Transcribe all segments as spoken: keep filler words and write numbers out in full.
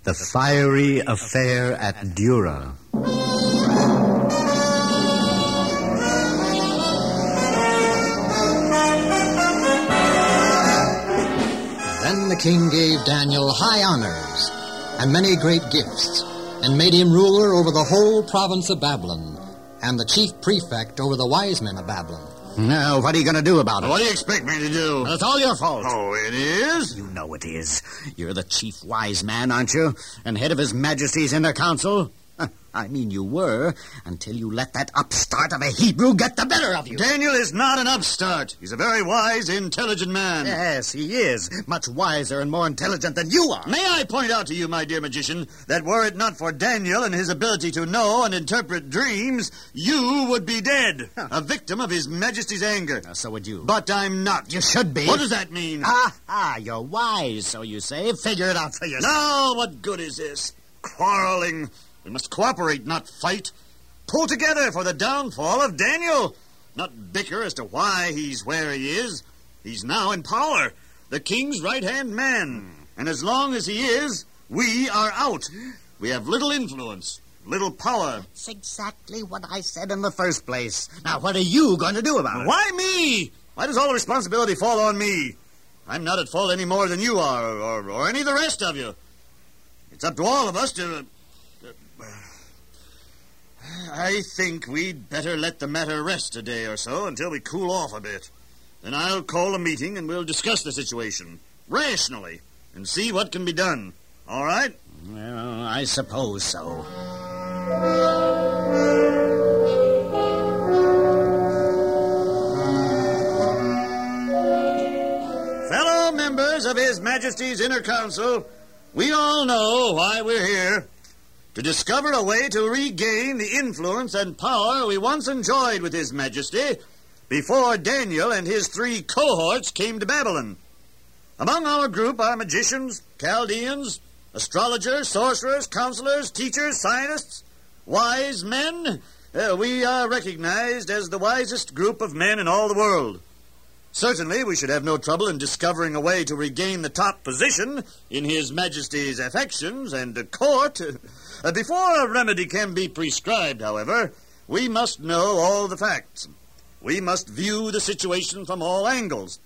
The Fiery Affair at Dura. Then the king gave Daniel high honors and many great gifts, and made him ruler over the whole province of Babylon, and the chief prefect over the wise men of Babylon. Now, what are you going to do about it? What do you expect me to do? Well, it's all your fault. Oh, it is? You know it is. You're the chief wise man, aren't you? And head of His Majesty's Inner Council? I mean, you were, until you let that upstart of a Hebrew get the better of you. Daniel is not an upstart. He's a very wise, intelligent man. Yes, he is. Much wiser and more intelligent than you are. May I point out to you, my dear magician, that were it not for Daniel and his ability to know and interpret dreams, you would be dead, huh. a victim of His Majesty's anger. Uh, so would you. But I'm not. You should be. What does that mean? Ah, ah, you're wise, so you say. Figure it out for yourself. Now, what good is this? Quarreling. We must cooperate, not fight. Pull together for the downfall of Daniel. Not bicker as to why he's where he is. He's now in power, the king's right-hand man. And as long as he is, we are out. We have little influence, little power. That's exactly what I said in the first place. Now, what are you going to do about it? Why me? Why does all the responsibility fall on me? I'm not at fault any more than you are, or, or any of the rest of you. It's up to all of us to... Uh, I think we'd better let the matter rest a day or so until we cool off a bit. Then I'll call a meeting and we'll discuss the situation rationally and see what can be done. All right? Well, I suppose so. Fellow members of His Majesty's Inner Council, we all know why we're here. To discover a way to regain the influence and power we once enjoyed with His Majesty before Daniel and his three cohorts came to Babylon. Among our group are magicians, Chaldeans, astrologers, sorcerers, counselors, teachers, scientists, wise men. Uh, we are recognized as the wisest group of men in all the world. Certainly, we should have no trouble in discovering a way to regain the top position in His Majesty's affections and uh, court. Uh, before a remedy can be prescribed, however, we must know all the facts. We must view the situation from all angles.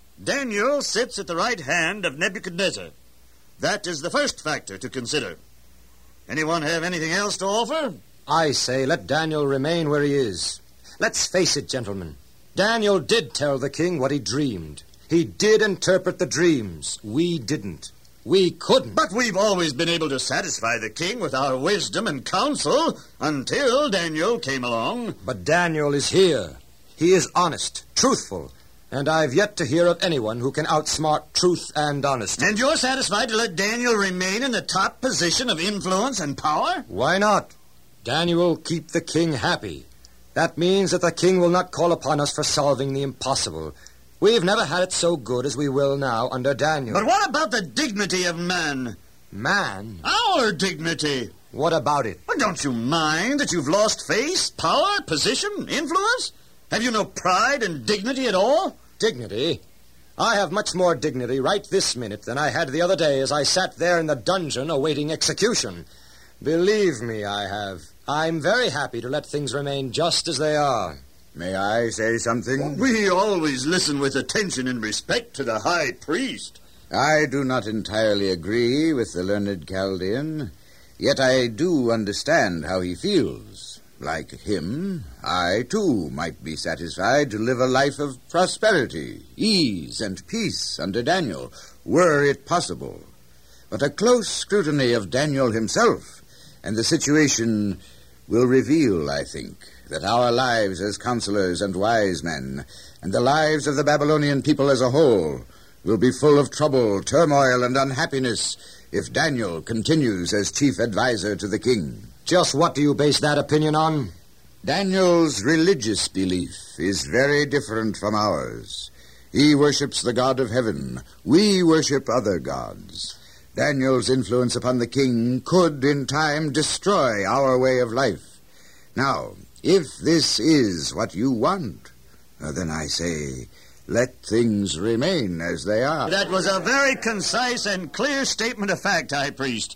Daniel sits at the right hand of Nebuchadnezzar. That is the first factor to consider. Anyone have anything else to offer? I say let Daniel remain where he is. Let's face it, gentlemen. Daniel did tell the king what he dreamed. He did interpret the dreams. We didn't. We couldn't. But we've always been able to satisfy the king with our wisdom and counsel until Daniel came along. But Daniel is here. He is honest, truthful, and I've yet to hear of anyone who can outsmart truth and honesty. And you're satisfied to let Daniel remain in the top position of influence and power? Why not? Daniel will keep the king happy. That means that the king will not call upon us for solving the impossible. We've never had it so good as we will now under Daniel. But what about the dignity of man? Man? Our dignity. What about it? Well, don't you mind that you've lost face, power, position, influence? Have you no pride and dignity at all? Dignity? I have much more dignity right this minute than I had the other day as I sat there in the dungeon awaiting execution. Believe me, I have. I'm very happy to let things remain just as they are. May I say something? We always listen with attention and respect to the high priest. I do not entirely agree with the learned Chaldean, yet I do understand how he feels. Like him, I, too, might be satisfied to live a life of prosperity, ease, and peace under Daniel, were it possible. But a close scrutiny of Daniel himself and the situation will reveal, I think, that our lives as counselors and wise men, and the lives of the Babylonian people as a whole, will be full of trouble, turmoil, and unhappiness if Daniel continues as chief advisor to the king. Just what do you base that opinion on? Daniel's religious belief is very different from ours. He worships the God of heaven. We worship other gods. Daniel's influence upon the king could, in time, destroy our way of life. Now, if this is what you want, then I say, let things remain as they are. That was a very concise and clear statement of fact, High Priest.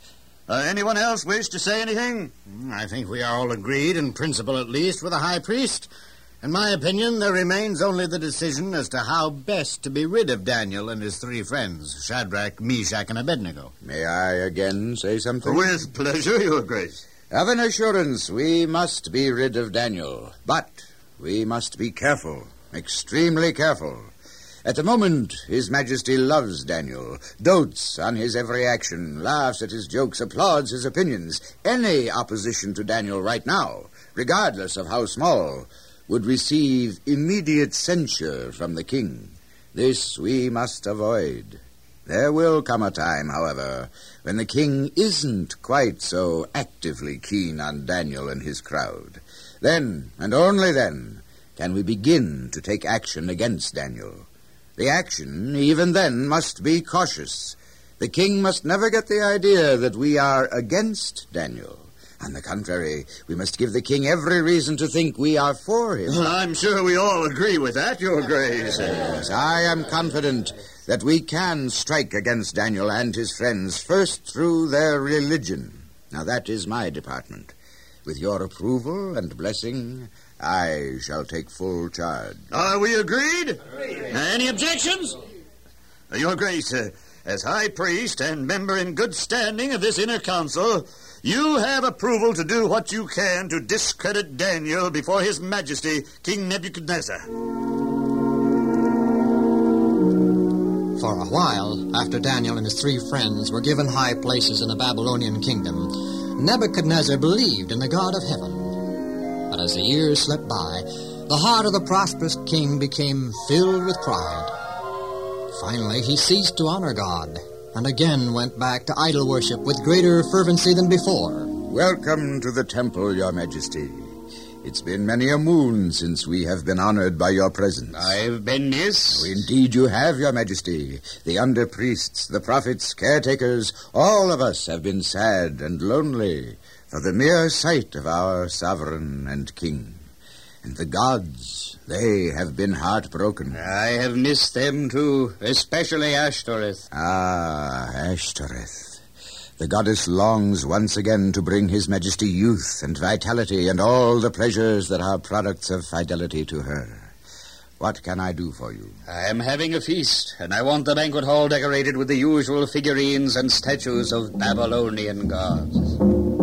Uh, anyone else wish to say anything? I think we are all agreed, in principle at least, with the high priest. In my opinion, there remains only the decision as to how best to be rid of Daniel and his three friends, Shadrach, Meshach, and Abednego. May I again say something? With pleasure, Your Grace. Of an assurance, we must be rid of Daniel. But we must be careful, extremely careful. At the moment, His Majesty loves Daniel, dotes on his every action, laughs at his jokes, applauds his opinions. Any opposition to Daniel right now, regardless of how small, would receive immediate censure from the king. This we must avoid. There will come a time, however, when the king isn't quite so actively keen on Daniel and his crowd. Then, and only then, can we begin to take action against Daniel. The action, even then, must be cautious. The king must never get the idea that we are against Daniel. On the contrary, we must give the king every reason to think we are for him. I'm sure we all agree with that, Your Grace. Yes, I am confident that we can strike against Daniel and his friends, first through their religion. Now, that is my department. With your approval and blessing, I shall take full charge. Are we agreed? Agreed. Uh, any objections? Uh, Your Grace, uh, as High Priest and member in good standing of this inner council, you have approval to do what you can to discredit Daniel before His Majesty, King Nebuchadnezzar. For a while, after Daniel and his three friends were given high places in the Babylonian kingdom, Nebuchadnezzar believed in the God of heaven. But as the years slipped by, the heart of the prosperous king became filled with pride. Finally, he ceased to honor God, and again went back to idol worship with greater fervency than before. Welcome to the temple, Your Majesty. It's been many a moon since we have been honored by your presence. I've been miss. Oh, indeed you have, Your Majesty. The under-priests, the prophets, caretakers, all of us have been sad and lonely for the mere sight of our sovereign and king. And the gods, they have been heartbroken. I have missed them, too, especially Ashtoreth. Ah, Ashtoreth. The goddess longs once again to bring His Majesty youth and vitality and all the pleasures that are products of fidelity to her. What can I do for you? I am having a feast, and I want the banquet hall decorated with the usual figurines and statues of Babylonian gods.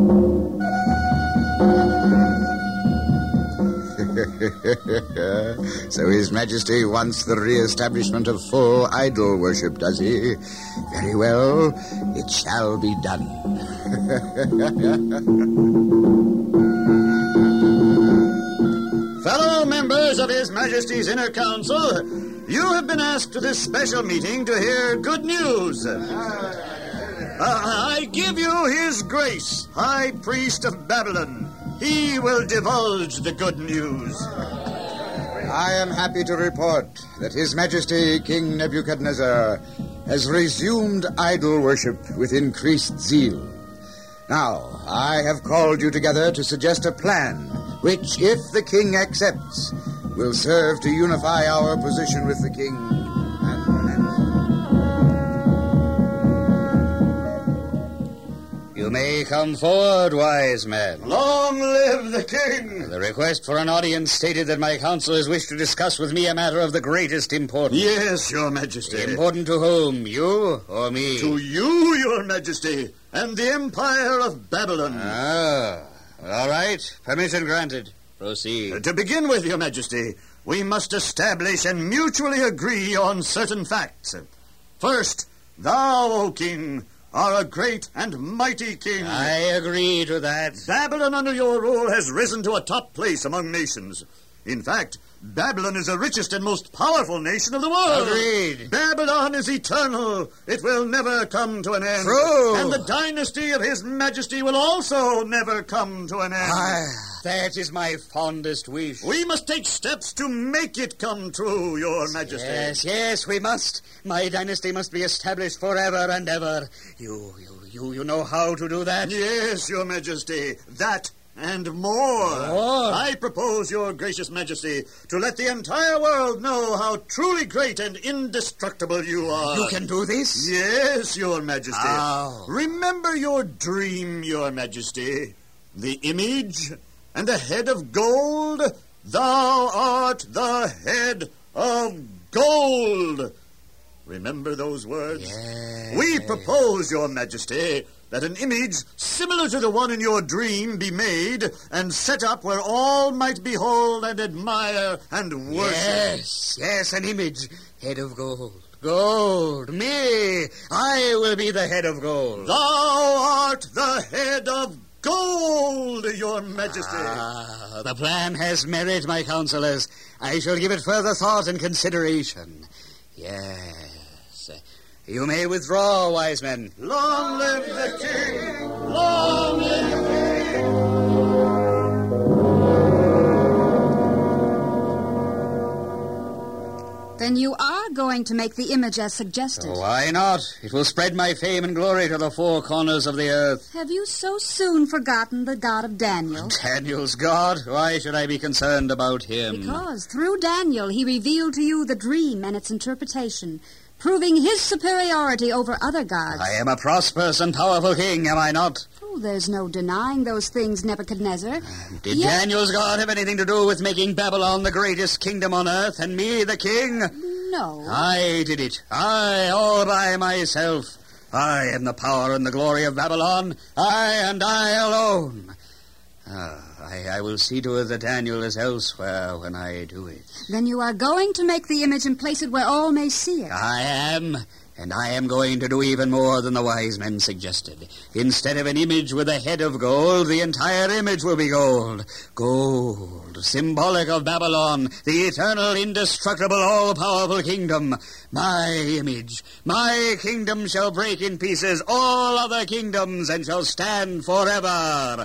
So His Majesty wants the re-establishment of full idol worship, does he? Very well, it shall be done. Fellow members of His Majesty's Inner Council, you have been asked to this special meeting to hear good news. Uh, I give you His Grace, High Priest of Babylon. He will divulge the good news. I am happy to report that His Majesty King Nebuchadnezzar has resumed idol worship with increased zeal. Now, I have called you together to suggest a plan which, if the king accepts, will serve to unify our position with the king and... You may come forward, wise man. Long live the king! The request for an audience stated that my councillors wish to discuss with me a matter of the greatest importance. Yes, Your Majesty. Important to whom, you or me? To you, Your Majesty, and the Empire of Babylon. Ah, all right. Permission granted. Proceed. Uh, to begin with, Your Majesty, we must establish and mutually agree on certain facts. First, thou, O king, are a great and mighty king. I agree to that. Babylon under your rule has risen to a top place among nations. In fact, Babylon is the richest and most powerful nation of the world. Agreed. Babylon is eternal. It will never come to an end. True. And the dynasty of His Majesty will also never come to an end. Ah, that is my fondest wish. We must take steps to make it come true, Your Majesty. Yes, yes, we must. My dynasty must be established forever and ever. You, you, you, you know how to do that? Yes, Your Majesty. That And more. More? I propose, Your Gracious Majesty, to let the entire world know how truly great and indestructible you are. You can do this? Yes, Your Majesty. How? Remember your dream, Your Majesty. The image and the head of gold. Thou art the head of gold. Remember those words? Yes. We propose, Your Majesty, that an image similar to the one in your dream be made and set up where all might behold and admire and worship. Yes, yes, an image. Head of gold. Gold. Me. I will be the head of gold. Thou art the head of gold, Your Majesty. Ah, the plan has merit, my counselors. I shall give it further thought and consideration. Yes. You may withdraw, wise men. Long live the king! Long live the king! Then you are going to make the image as suggested. Why not? It will spread my fame and glory to the four corners of the earth. Have you so soon forgotten the God of Daniel? Daniel's God? Why should I be concerned about him? Because through Daniel he revealed to you the dream and its interpretation, proving his superiority over other gods. I am a prosperous and powerful king, am I not? Oh, there's no denying those things, Nebuchadnezzar. Did Yet- Daniel's God have anything to do with making Babylon the greatest kingdom on earth and me the king? No. I did it. I, all by myself. I am the power and the glory of Babylon. I and I alone. Ah, I, I will see to it that Daniel is elsewhere when I do it. Then you are going to make the image and place it where all may see it. I am, and I am going to do even more than the wise men suggested. Instead of an image with a head of gold, the entire image will be gold. Gold, symbolic of Babylon, the eternal, indestructible, all-powerful kingdom. My image, my kingdom shall break in pieces all other kingdoms and shall stand forever.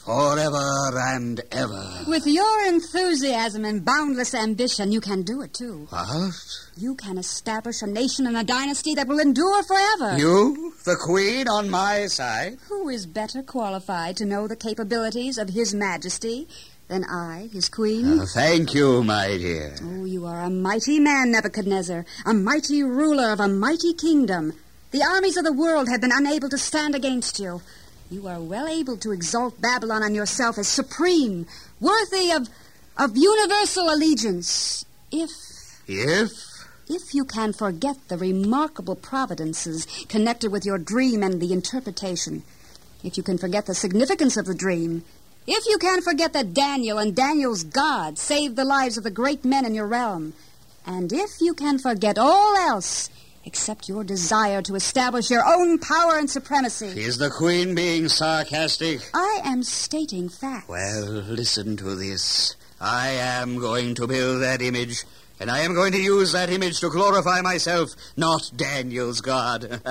Forever and ever. With your enthusiasm and boundless ambition, you can do it, too. What? You can establish a nation and a dynasty that will endure forever. You, the queen, on my side? Who is better qualified to know the capabilities of His Majesty than I, his queen? Uh, thank you, my dear. Oh, you are a mighty man, Nebuchadnezzar, a mighty ruler of a mighty kingdom. The armies of the world have been unable to stand against you. You are well able to exalt Babylon and yourself as supreme, worthy of, of universal allegiance, if... If? If you can forget the remarkable providences connected with your dream and the interpretation. If you can forget the significance of the dream. If you can forget that Daniel and Daniel's God saved the lives of the great men in your realm. And if you can forget all else except your desire to establish your own power and supremacy. Is the queen being sarcastic? I am stating facts. Well, listen to this. I am going to build that image, and I am going to use that image to glorify myself, not Daniel's God.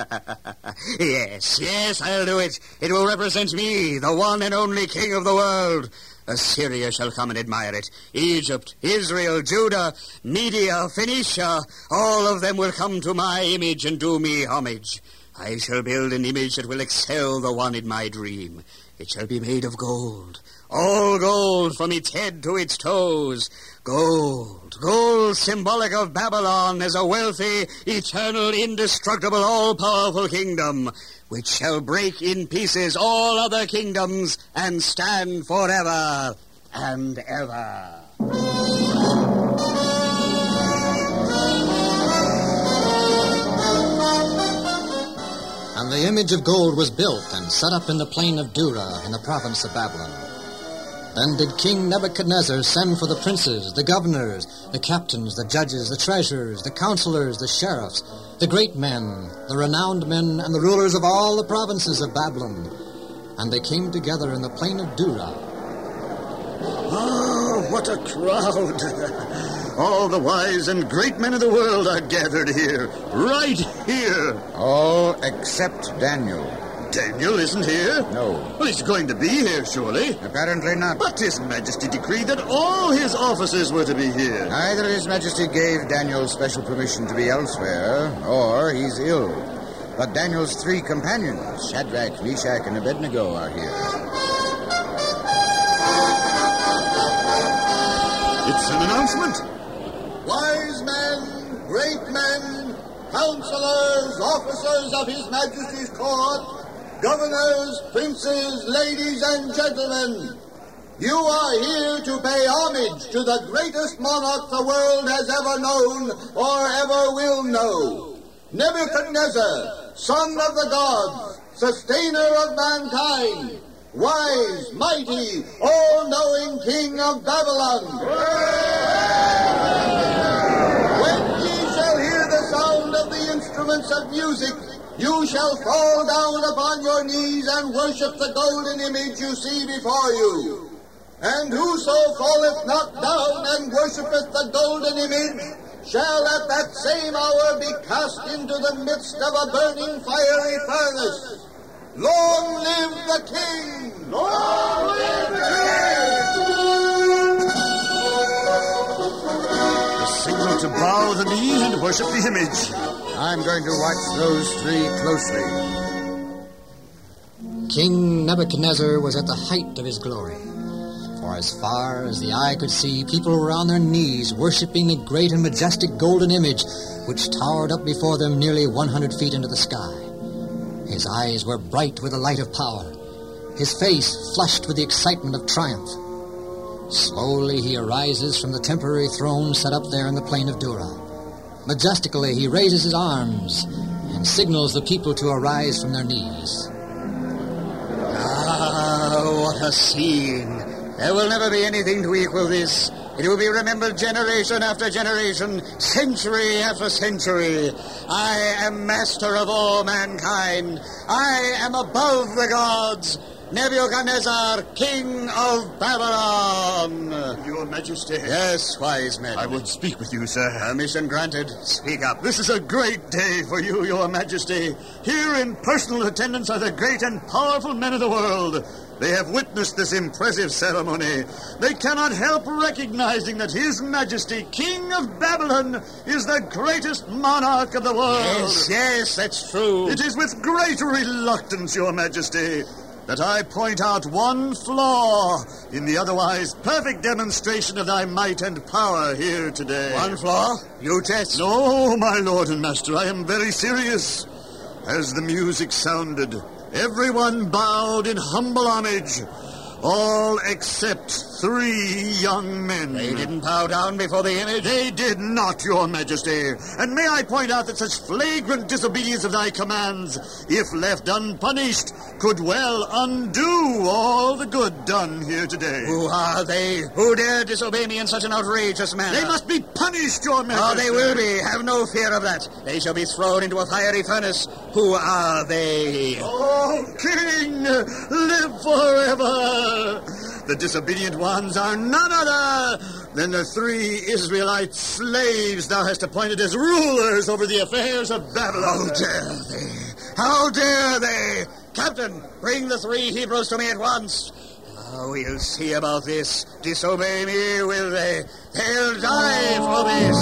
Yes, yes, I'll do it. It will represent me, the one and only king of the world. Assyria shall come and admire it. Egypt, Israel, Judah, Media, Phoenicia, all of them will come to my image and do me homage. I shall build an image that will excel the one in my dream. It shall be made of gold, all gold from its head to its toes. Gold, gold symbolic of Babylon as a wealthy, eternal, indestructible, all-powerful kingdom, which shall break in pieces all other kingdoms and stand forever and ever. And the image of gold was built and set up in the plain of Dura in the province of Babylon. Then did King Nebuchadnezzar send for the princes, the governors, the captains, the judges, the treasurers, the counselors, the sheriffs, the great men, the renowned men, and the rulers of all the provinces of Babylon. And they came together in the plain of Dura. Oh, what a crowd! All the wise and great men of the world are gathered here, right here. All except Daniel. Daniel isn't here? No. Well, he's going to be here, surely. Apparently not. But His Majesty decreed that all his officers were to be here. Either His Majesty gave Daniel special permission to be elsewhere, or he's ill. But Daniel's three companions, Shadrach, Meshach, and Abednego, are here. That's an announcement. Wise men, great men, counselors, officers of His Majesty's court, governors, princes, ladies, and gentlemen, you are here to pay homage to the greatest monarch the world has ever known or ever will know. Nebuchadnezzar, son of the gods, sustainer of mankind, wise, mighty, all-knowing king of Babylon. When ye shall hear the sound of the instruments of music, you shall fall down upon your knees and worship the golden image you see before you. And whoso falleth not down and worshipeth the golden image shall at that same hour be cast into the midst of a burning fiery furnace. Long live the king! Long live the king! The signal to bow the knee and worship the image. I'm going to watch those three closely. King Nebuchadnezzar was at the height of his glory. For as far as the eye could see, people were on their knees worshipping the great and majestic golden image which towered up before them nearly one hundred feet into the sky. His eyes were bright with the light of power, his face flushed with the excitement of triumph. Slowly he arises from the temporary throne set up there in the plain of Dura. Majestically he raises his arms and signals the people to arise from their knees. Ah, what a scene! There will never be anything to equal this. It will be remembered generation after generation, century after century. I am master of all mankind. I am above the gods. Nebuchadnezzar, king of Babylon. Your Majesty. Yes, wise men. I would speak with you, sir. Permission granted. Speak up. This is a great day for you, Your Majesty. Here in personal attendance are the great and powerful men of the world. They have witnessed this impressive ceremony. They cannot help recognizing that His Majesty, King of Babylon, is the greatest monarch of the world. Yes, yes, that's true. It is with great reluctance, Your Majesty, that I point out one flaw in the otherwise perfect demonstration of thy might and power here today. One flaw? You jest? No, my lord and master, I am very serious. As the music sounded, everyone bowed in humble homage, all except three young men. They didn't bow down before the image? They did not, Your Majesty. And may I point out that such flagrant disobedience of thy commands, if left unpunished, could well undo all the good done here today. Who are they? Who dare disobey me in such an outrageous manner? They must be punished, Your Majesty. Oh, they will be. Have no fear of that. They shall be thrown into a fiery furnace. Who are they? Oh, King, live forever. The disobedient ones are none other than the three Israelite slaves thou hast appointed as rulers over the affairs of Babylon. How dare they? How dare they? Captain, bring the three Hebrews to me at once. Oh, we'll see about this. Disobey me, will they? They'll die for this.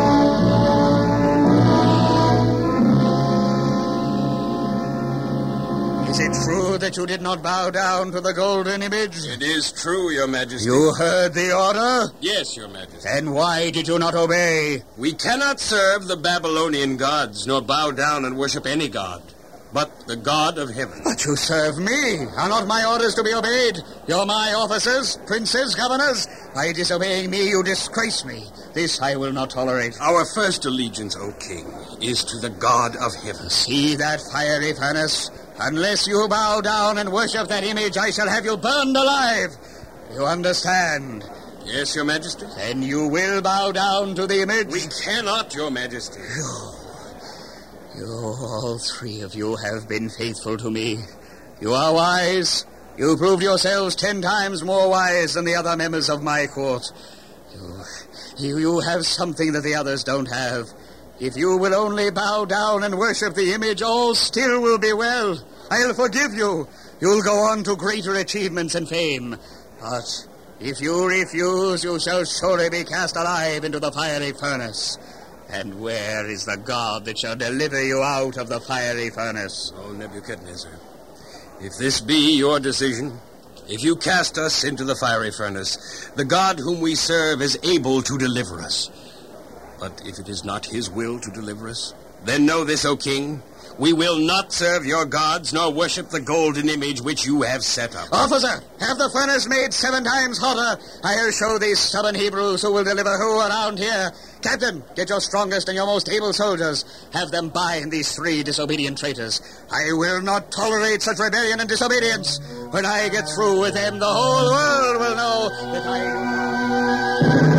Is it true that you did not bow down to the golden image? It is true, Your Majesty. You heard the order? Yes, Your Majesty. Then why did you not obey? We cannot serve the Babylonian gods, nor bow down and worship any god, but the God of heaven. But you serve me. Are not my orders to be obeyed? You're my officers, princes, governors. By disobeying me, you disgrace me. This I will not tolerate. Our first allegiance, O King, is to the God of heaven. See that fiery furnace? Unless you bow down and worship that image, I shall have you burned alive. You understand? Yes, Your Majesty. Then you will bow down to the image? We cannot, Your Majesty. You, you, all three of you have been faithful to me. You are wise. You proved yourselves ten times more wise than the other members of my court. You, you, you have something that the others don't have. If you will only bow down and worship the image, all still will be well. I'll forgive you. You'll go on to greater achievements and fame. But if you refuse, you shall surely be cast alive into the fiery furnace. And where is the God that shall deliver you out of the fiery furnace? Oh, Nebuchadnezzar, if this be your decision, If you cast us into the fiery furnace, the God whom we serve is able to deliver us. But if it is not his will to deliver us, then know this, O king, we will not serve your gods nor worship the golden image which you have set up. Officer, have the furnace made seven times hotter. I'll show these stubborn Hebrews who will deliver who around here. Captain, get your strongest and your most able soldiers. Have them bind these three disobedient traitors. I will not tolerate such rebellion and disobedience. When I get through with them, the whole world will know that I...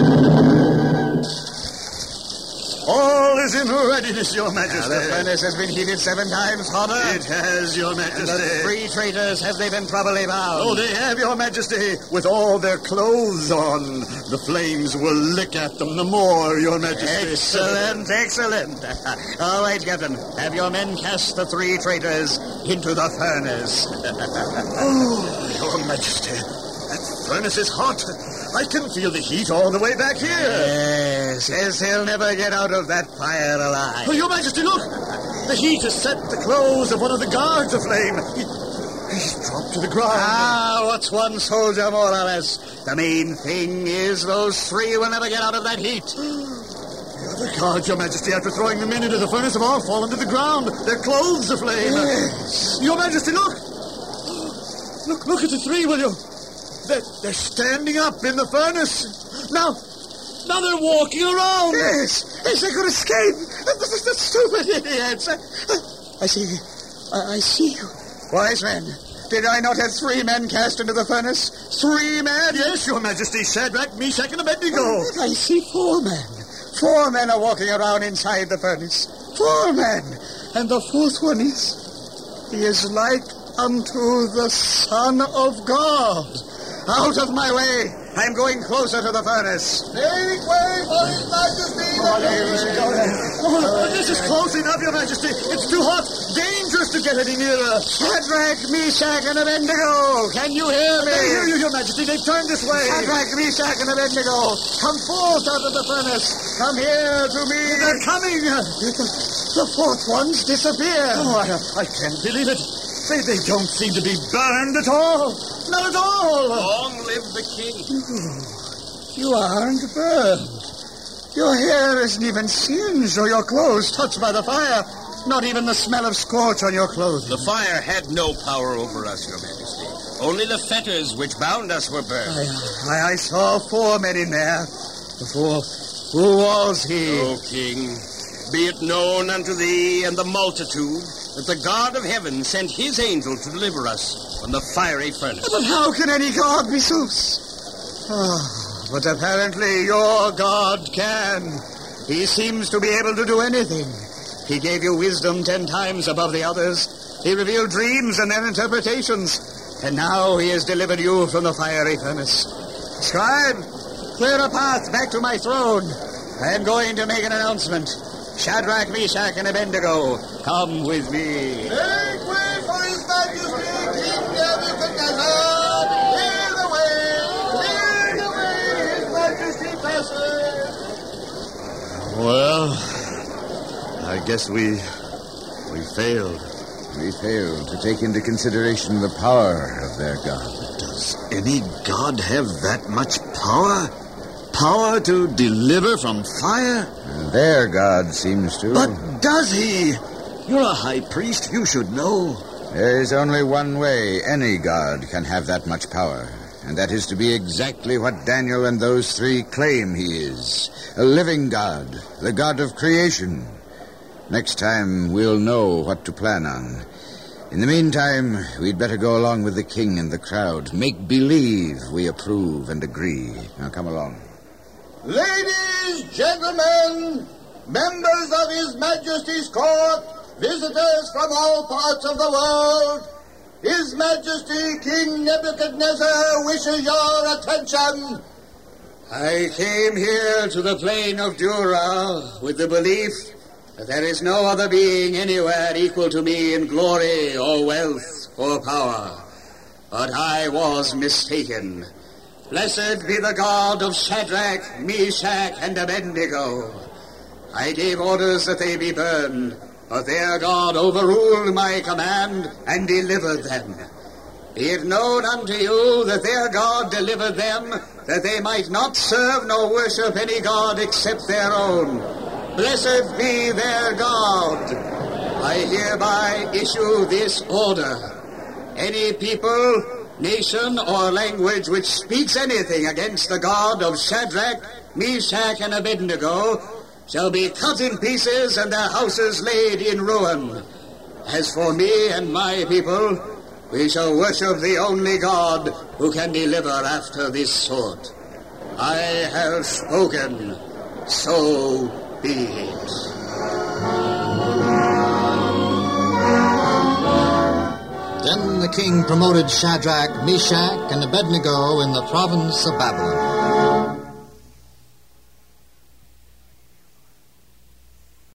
All is in readiness, Your Majesty. Now, the furnace has been heated seven times hotter. It has, Your Majesty. And the three traitors, have they been properly bound? Oh, they have, Your Majesty, with all their clothes on. The flames will lick at them the more, Your Majesty. Excellent, excellent. All right, Captain. Have your men cast the three traitors into the furnace. Oh, Your Majesty, that furnace is hot. I can feel the heat all the way back here. Yes, yes, he'll never get out of that fire alive. Oh, Your Majesty, look! The heat has set the clothes of one of the guards aflame. He, he's dropped to the ground. Ah, what's one soldier more or less? The main thing is those three will never get out of that heat. The other guards, Your Majesty, after throwing them into the furnace, have all fallen to the ground. Their clothes aflame. Yes. Your Majesty, look! Look, look at the three, will you? They're, they're standing up in the furnace. Now, now they're walking around. Yes, yes, they could escape. The, the stupid idiots. I, I see, I, I see you. Wise men, did I not have three men cast into the furnace? Three men? Yes, Your Majesty, Shadrach, Meshach, and Abednego. Oh, I see four men. Four men are walking around inside the furnace. Four men. And the fourth one is, he is like unto the Son of God. Out of my way! I'm going closer to the furnace. Make way for His Majesty! Oh, this is close enough, Your Majesty. It's too hot. Dangerous to get any nearer. Shadrach, Meshach, and Abednego! Can you hear me? I hear you, Your Majesty. They've turned this way. Shadrach, Meshach, and Abednego! Come forth out of the furnace! Come here to me! They're coming! The fourth one's disappeared! Oh, I, I can't believe it. They, they don't seem to be burned at all. Not at all. Long live the king. You aren't burned. Your hair isn't even singed or your clothes touched by the fire. Not even the smell of scorch on your clothing. The fire had no power over us, Your Majesty. Only the fetters which bound us were burned. I, I, I saw four men in there. The four. Who was he? O king, be it known unto thee and the multitude that the God of heaven sent his angel to deliver us from the fiery furnace. But how can any God be Zeus? Oh, but apparently your God can. He seems to be able to do anything. He gave you wisdom ten times above the others. He revealed dreams and their interpretations. And now he has delivered you from the fiery furnace. Scribe, clear a path back to my throne. I am going to make an announcement. Shadrach, Meshach, and Abednego, come with me. Make way for His Majesty, King Nebuchadnezzar! Clear the way! Clear the way! His Majesty passes! Well, I guess we... we failed. We failed to take into consideration the power of their God. Does any god have that much power? Power to deliver from fire? Their God seems to. But does he? You're a high priest. You should know. There is only one way any god can have that much power, and that is to be exactly what Daniel and those three claim he is. A living God, the God of creation. Next time, we'll know what to plan on. In the meantime, we'd better go along with the king and the crowd. Make believe we approve and agree. Now, come along. Ladies, gentlemen, members of His Majesty's court, visitors from all parts of the world, His Majesty King Nebuchadnezzar wishes your attention. I came here to the plain of Dura with the belief that there is no other being anywhere equal to me in glory or wealth or power. But I was mistaken. Blessed be the God of Shadrach, Meshach, and Abednego. I gave orders that they be burned, but their God overruled my command and delivered them. Be it known unto you that their God delivered them, that they might not serve nor worship any god except their own. Blessed be their God. I hereby issue this order. Any people, nation, or language which speaks anything against the God of Shadrach, Meshach, and Abednego shall be cut in pieces and their houses laid in ruin. As for me and my people, we shall worship the only God who can deliver after this sort. I have spoken, so be it. Then the king promoted Shadrach, Meshach, and Abednego in the province of Babylon.